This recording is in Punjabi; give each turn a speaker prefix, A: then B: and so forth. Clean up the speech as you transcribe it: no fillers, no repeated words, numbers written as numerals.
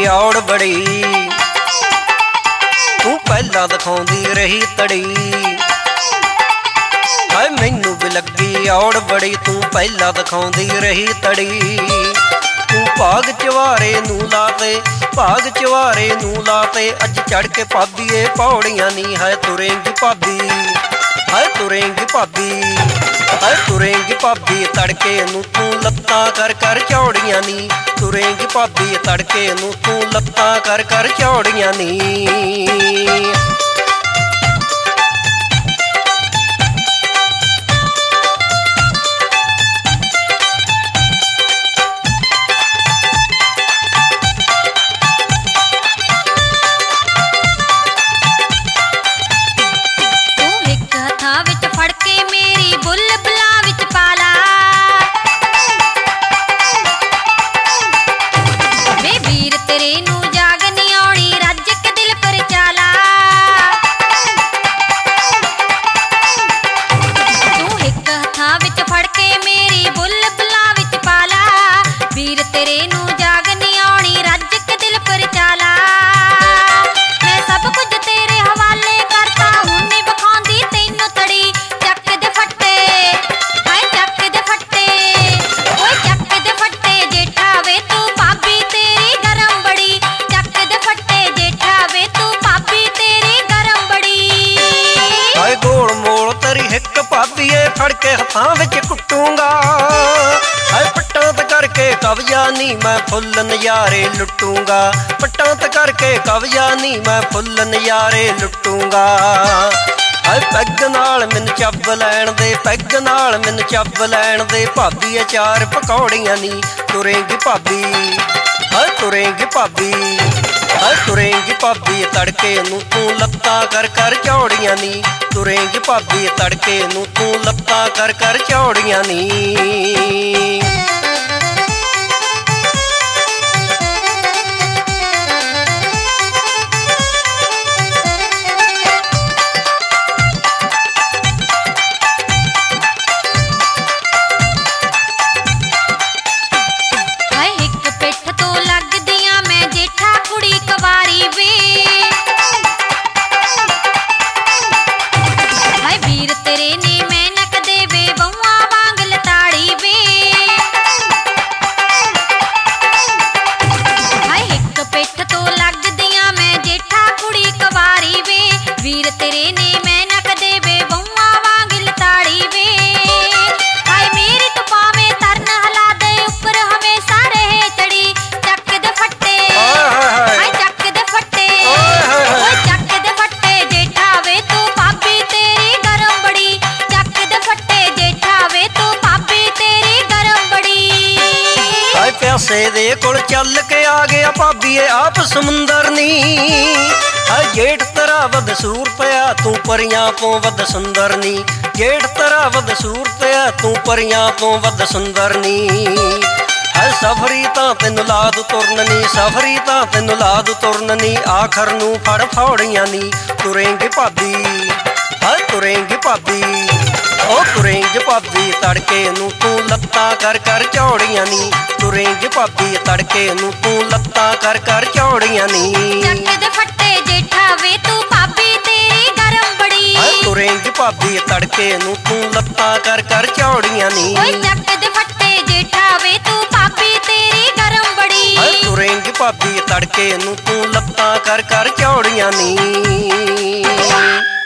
A: ਔੜ ਬੜੀ ਤੂੰ ਪਹਿਲਾਂ ਦਿਖਾਉਂਦੀ ਰਹੀ ਤੜੀ ਹਾਏ ਮੈਨੂੰ ਵੀ ਲੱਗੀ ਔੜ ਬੜੀ ਤੂੰ ਪਹਿਲਾਂ ਦਿਖਾਉਂਦੀ ਰਹੀ ਤੜੀ ਤੂੰ ਭਾਗ ਚਵਾਰੇ ਨੂੰ ਲਾਤੇ ਭਾਗ ਚਵਾਰੇ ਨੂੰ ਲਾਤੇ ਅੱਜ ਚੜ ਕੇ ਭਾਬੀਏ ਪੌੜੀਆਂ ਨੀ ਹੈ ਤੁਰੇਂਗੀ ਭਾਬੀ ਹਾਏ ਤੁਰੇਂਗੀ ਭਾਬੀ ਹਾਏ ਤੁਰੇਂਗੀ ਭਾਬੀ ਤੜਕੇ ਨੂੰ ਤੂੰ ਲੱਤਾਂ ਕਰ ਕਰ ਚੌੜੀਆਂ ਨੀ ਤੁਰੇਂਗੀ ਭਾਬੀ ਤੜਕੇ ਨੂੰ ਤੂੰ ਲੱਤਾਂ ਕਰ ਕਰ ਚੌੜੀਆਂ ਨੀ ਭਾਬੀਏ ਫੜ ਕੇ ਹੱਥਾਂ ਵਿੱਚ ਕੁੱਟੂੰਗਾ ਹਾਏ ਪੱਟਾਂ ਤੇ ਕਰਕੇ ਕਬਜ਼ਾ ਨੀ ਮੈਂ ਫੁੱਲ ਨਜ਼ਾਰੇ ਲੁੱਟੂੰਗਾ ਪੱਟਾਂ ਤੇ ਕਰਕੇ ਕਬਜ਼ਾ ਨੀ ਮੈਂ ਫੁੱਲ ਨਜ਼ਾਰੇ ਲੁੱਟੂੰਗਾ ਹਾਏ ਪੈਗ ਨਾਲ ਮੈਨੂੰ ਚੱਬ ਲੈਣ ਦੇ ਪੈਗ ਨਾਲ ਮੈਨੂੰ ਚੱਬ ਲੈਣ ਦੇ ਭਾਬੀ ਅਚਾਰ ਪਕੌੜੀਆਂ ਨੀ ਤੁਰੇਂਗੀ ਭਾਬੀ ਹਾਏ ਤੁਰੇਂਗੀ ਭਾਬੀ ਹਾਏ ਤੁਰੇਂਗੀ ਭਾਬੀ ਤੜਕੇ ਨੂੰ ਤੂੰ ਲੱਤਾਂ ਕਰ ਕਰ ਚੌੜੀਆਂ ਨੀ ਤੁਰੇਂਗੀ ਭਾਬੀ ਤੜਕੇ ਨੂੰ ਤੂੰ ਲੱਤਾਂ ਕਰ ਕਰ ਚੌੜੀਆਂ ਨੀ ਪਿਆਸੇ ਦੇ ਕੋਲ ਚੱਲ ਕੇ ਆ ਗਿਆ ਭਾਬੀਏ ਆਪ ਸਮੁੰਦਰ ਨੀ ਹਾਏ ਜੇਠ ਤੇਰਾ ਵੱਧ ਸੂਰਤ ਆ ਤੂੰ ਪਰੀਆਂ ਤੋਂ ਵੱਧ ਸੁੰਦਰ ਨੀ ਜੇਠ ਤੇਰਾ ਵੱਧ ਸੂਰਤ ਆ ਤੂੰ ਪਰੀਆਂ ਤੋਂ ਵੱਧ ਸੁੰਦਰ ਨੀ ਹਾਏ ਸਫਰੀ ਤਾਂ ਤੈਨੂੰ ਲਾਦ ਤੁਰਨ ਨੀ ਸਫਰੀ ਤਾਂ ਤੈਨੂੰ ਲਾਦ ਤੁਰਨ ਨੀ ਆਖਰ ਨੂੰ ਫੜ ਫੌੜੀਆਂ ਨੀ ਤੁਰੇਂਗੀ ਭਾਬੀ ਹਾਏ ਤੁਰੇਂਗੀ ਭਾਬੀ ਉਹ ਤੁਰੇਂਗੀ ਭਾਬੀ ਤੜਕੇ ਨੂੰ ਤੂੰ ਲੱਤਾਂ ਕਰ ਕਰ ਚੌੜੀਆਂ ਨੀ ਤੁਰੇਂਗੀ ਭਾਬੀ ਤੜਕੇ ਨੂੰ ਤੂੰ ਲੱਤਾਂ ਕਰ ਕਰ ਚੌੜੀਆਂ ਨੀ
B: ਚੱਕ ਦੇ ਫੱਟੇ ਜੇਠਾ ਵੇ ਤੂੰ ਭਾਬੀ ਤੇਰੀ ਗਰਮ ਬੜੀ
A: ਹਾਏ ਤੁਰੇਂਗੀ ਭਾਬੀ ਤੜਕੇ ਨੂੰ ਤੂੰ ਲੱਤਾਂ ਕਰ ਕਰ ਚੌੜੀਆਂ ਨੀ
B: ਓਏ ਚੱਕ ਦੇ ਫੱਟੇ ਜੇਠਾ ਵੇ ਤੂੰ ਭਾਬੀ ਤੇਰੀ ਗਰਮ ਬੜੀ
A: ਹਾਏ ਤੁਰੇਂਗੀ ਭਾਬੀ ਤੜਕੇ ਨੂੰ ਤੂੰ ਲੱਤਾਂ ਕਰ ਕਰ ਚੌੜੀਆਂ ਨੀ